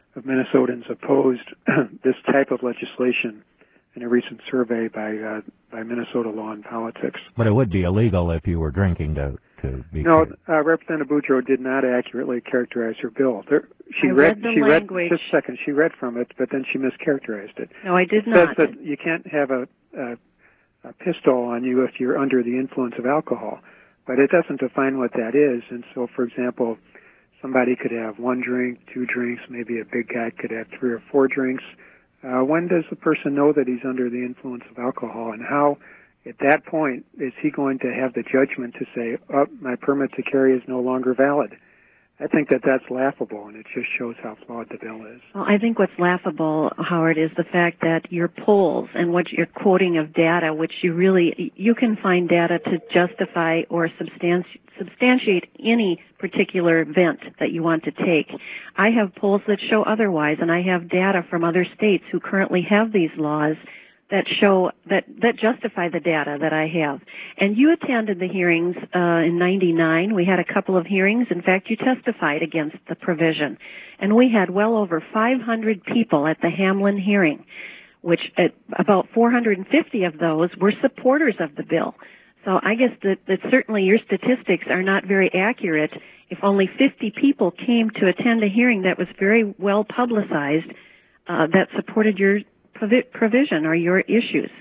of Minnesotans opposed this type of legislation in a recent survey by uh, by Minnesota Law and Politics. But it would be illegal if you were drinking to, to be No, uh, Representative Boudreau did not accurately characterize her bill. There, she I read, read the she language. read, just a second, she read from it, but then she mischaracterized it. No, I did it not. says that you can't have a, a, a pistol on you if you're under the influence of alcohol, but it doesn't define what that is. And so, for example, somebody could have one drink, two drinks, maybe a big guy could have three or four drinks. Uh, when does the person know that he's under the influence of alcohol, and how, at that point, is he going to have the judgment to say, oh, my permit to carry is no longer valid? I think that that's laughable, and it just shows how flawed the bill is. Well, I think what's laughable, Howard, is the fact that your polls and what you're quoting of data, which you really, you can find data to justify or substanti- substantiate any particular event that you want to take. I have polls that show otherwise, and I have data from other states who currently have these laws that show, that, that justify the data that I have. And you attended the hearings uh, in ninety-nine. We had a couple of hearings. In fact, you testified against the provision. And we had well over five hundred people at the Hamlin hearing, which at about four hundred fifty of those were supporters of the bill. So I guess that, that certainly your statistics are not very accurate if only fifty people came to attend a hearing that was very well publicized uh, that supported your provision or your issues.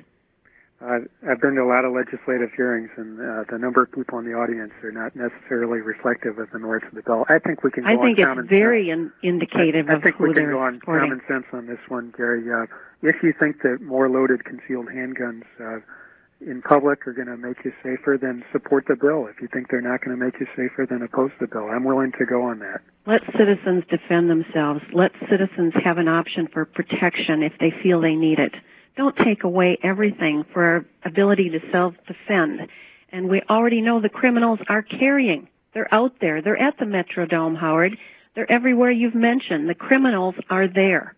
Uh, I've been to a lot of legislative hearings, and uh, the number of people in the audience are not necessarily reflective of the merits of the bill. I think we can go I think on it's common very sense. in, indicative I, I of think who we can they're go on supporting. common sense on this one, Gary. Uh, if you think that more loaded concealed handguns uh, in public are going to make you safer, then support the bill. If you think they're not going to make you safer, then oppose the bill. I'm willing to go on that. Let citizens defend themselves. Let citizens have an option for protection if they feel they need it. Don't take away everything for our ability to self-defend. And we already know the criminals are carrying. They're out there. They're at the Metrodome, Howard. They're everywhere you've mentioned. The criminals are there.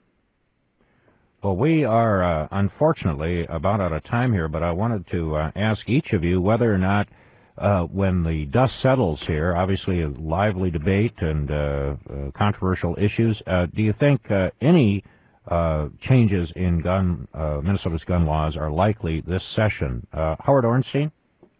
Well, we are, uh, unfortunately, about out of time here, but I wanted to uh, ask each of you whether or not, uh, when the dust settles here, obviously a lively debate and uh, uh, controversial issues, uh, do you think uh, any uh, changes in gun uh, Minnesota's gun laws are likely this session? Uh, Howard Ornstein?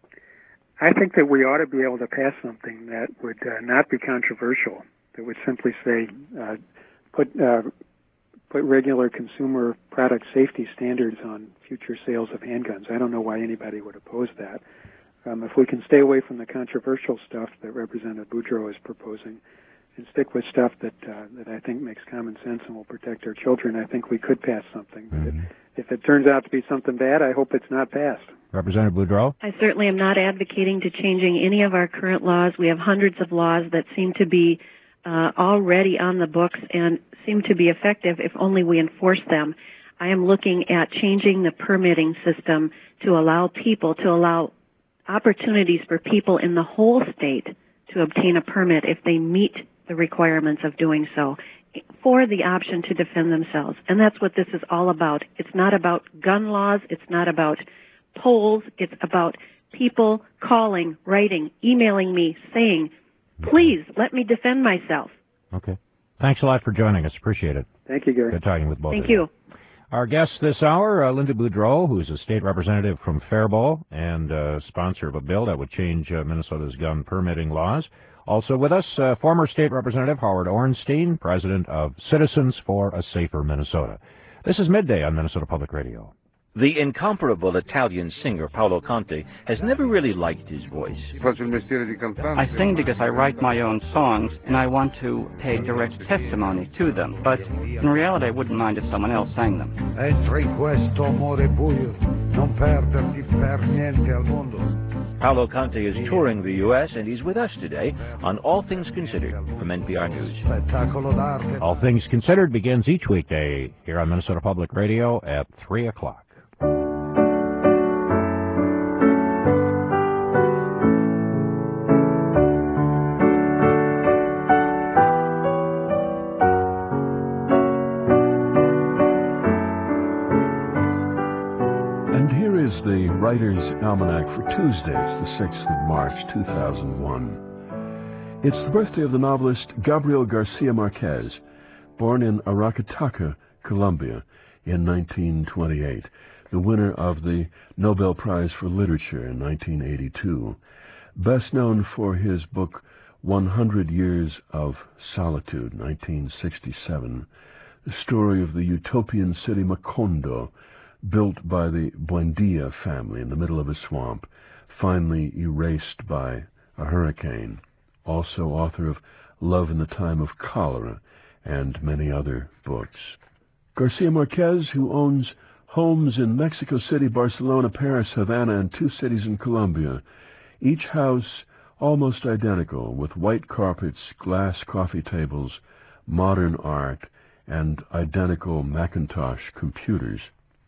I think that we ought to be able to pass something that would uh, not be controversial, that would simply say, uh, put... Uh, put regular consumer product safety standards on future sales of handguns. I don't know why anybody would oppose that. Um, if we can stay away from the controversial stuff that Representative Boudreau is proposing and stick with stuff that uh, that I think makes common sense and will protect our children, I think we could pass something. But mm-hmm. if, if it turns out to be something bad, I hope it's not passed. Representative Boudreau? I certainly am not advocating to changing any of our current laws. We have hundreds of laws that seem to be uh, already on the books and seem to be effective if only we enforce them. I am looking at changing the permitting system to allow people, to allow opportunities for people in the whole state to obtain a permit if they meet the requirements of doing so, for the option to defend themselves. And that's what this is all about. It's not about gun laws. It's not about polls. It's about people calling, writing, emailing me, saying, please let me defend myself. Okay. Thanks a lot for joining us. Appreciate it. Thank you, Gary. Good talking with both Thank of you. you. Our guest this hour, uh, Linda Boudreau, who's a state representative from Faribault and uh, sponsor of a bill that would change uh, Minnesota's gun permitting laws. Also with us, uh, former state representative Howard Ornstein, president of Citizens for a Safer Minnesota. This is Midday on Minnesota Public Radio. The incomparable Italian singer Paolo Conte has never really liked his voice. I sing because I write my own songs and I want to pay direct testimony to them, but in reality I wouldn't mind if someone else sang them. Paolo Conte is touring the U S and he's with us today on All Things Considered from N P R News. All Things Considered begins each weekday here on Minnesota Public Radio at three o'clock. The Writer's Almanac for Tuesday, the sixth of March, two thousand one. It's the birthday of the novelist Gabriel Garcia Marquez, born in Aracataca, Colombia, in nineteen twenty-eight, the winner of the Nobel Prize for Literature in nineteen eighty-two, best known for his book one hundred Years of Solitude, nineteen sixty-seven, the story of the utopian city Macondo, built by the Buendia family in the middle of a swamp, finally erased by a hurricane. Also author of Love in the Time of Cholera and many other books. Garcia Marquez, who owns homes in Mexico City, Barcelona, Paris, Havana, and two cities in Colombia, each house almost identical, with white carpets, glass coffee tables, modern art, and identical Macintosh computers.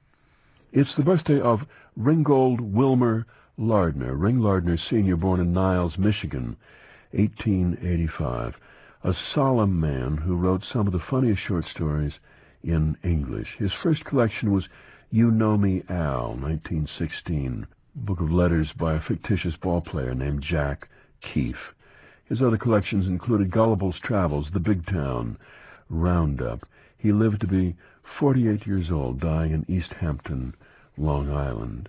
It's the birthday of Ringgold Wilmer Lardner, Ring Lardner Senior, born in Niles, Michigan, eighteen eighty-five, a solemn man who wrote some of the funniest short stories in English. His first collection was You Know Me, Al, nineteen sixteen, book of letters by a fictitious ballplayer named Jack Keefe. His other collections included Gullible's Travels, The Big Town, Roundup. He lived to be forty-eight years old, dying in East Hampton, Long Island.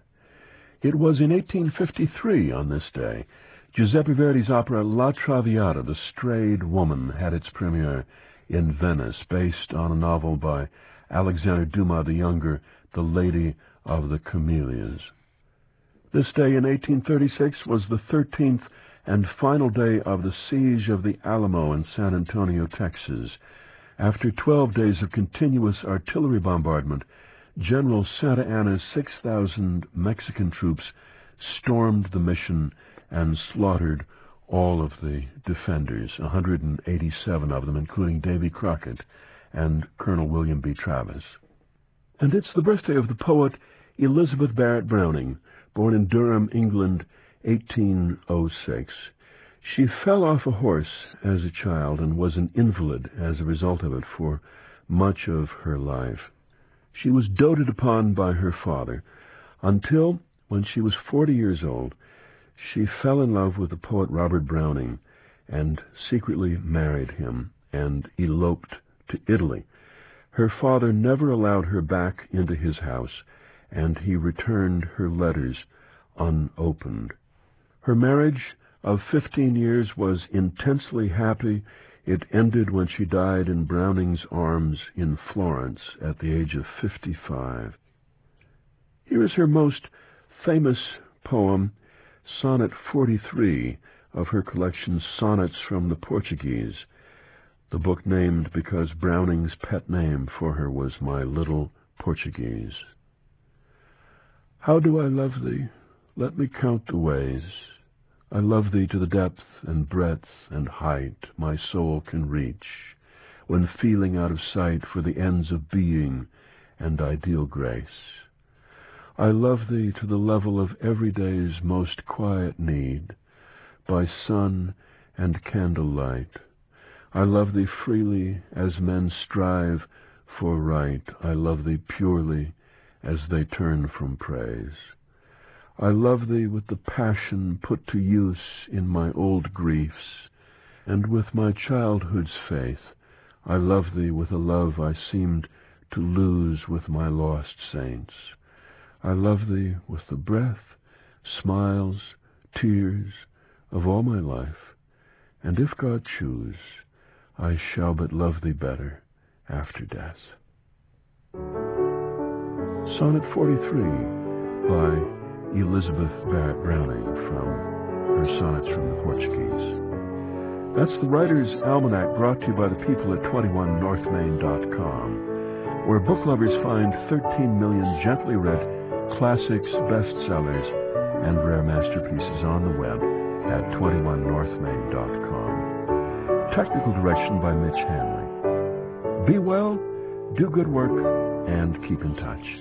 It was in eighteen fifty-three, on this day, Giuseppe Verdi's opera La Traviata, The Strayed Woman, had its premiere in Venice, based on a novel by Alexander Dumas the Younger, The Lady of the Camellias. This day in eighteen thirty-six was the thirteenth and final day of the siege of the Alamo in San Antonio, Texas. After twelve days of continuous artillery bombardment, General Santa Anna's six thousand Mexican troops stormed the mission and slaughtered all of the defenders, one hundred eighty-seven of them, including Davy Crockett and Colonel William B. Travis. And it's the birthday of the poet Elizabeth Barrett Browning, born in Durham, England, eighteen oh six. She fell off a horse as a child and was an invalid as a result of it for much of her life. She was doted upon by her father until, when she was forty years old, she fell in love with the poet Robert Browning and secretly married him and eloped to Italy. Her father never allowed her back into his house, and he returned her letters unopened. Her marriage of fifteen years was intensely happy. It ended when she died in Browning's arms in Florence at the age of fifty-five. Here is her most famous poem, Sonnet forty-three, of her collection Sonnets from the Portuguese, the book named because Browning's pet name for her was My Little Portuguese. How do I love thee? Let me count the ways. I love thee to the depth and breadth and height my soul can reach, when feeling out of sight for the ends of being and ideal grace. I love thee to the level of every day's most quiet need, by sun and candlelight. I love thee freely as men strive for right. I love thee purely as they turn from praise. I love thee with the passion put to use in my old griefs, and with my childhood's faith. I love thee with a love I seemed to lose with my lost saints. I love thee with the breath, smiles, tears of all my life, and if God choose, I shall but love thee better after death. Sonnet forty-three by Elizabeth Barrett Browning from her Sonnets from the Portuguese. That's the Writer's Almanac, brought to you by the people at twenty-one north main dot com, where book lovers find thirteen million gently read classics, bestsellers, and rare masterpieces on the web at twenty-one north main dot com. Technical direction by Mitch Hanley. Be well, do good work, and keep in touch.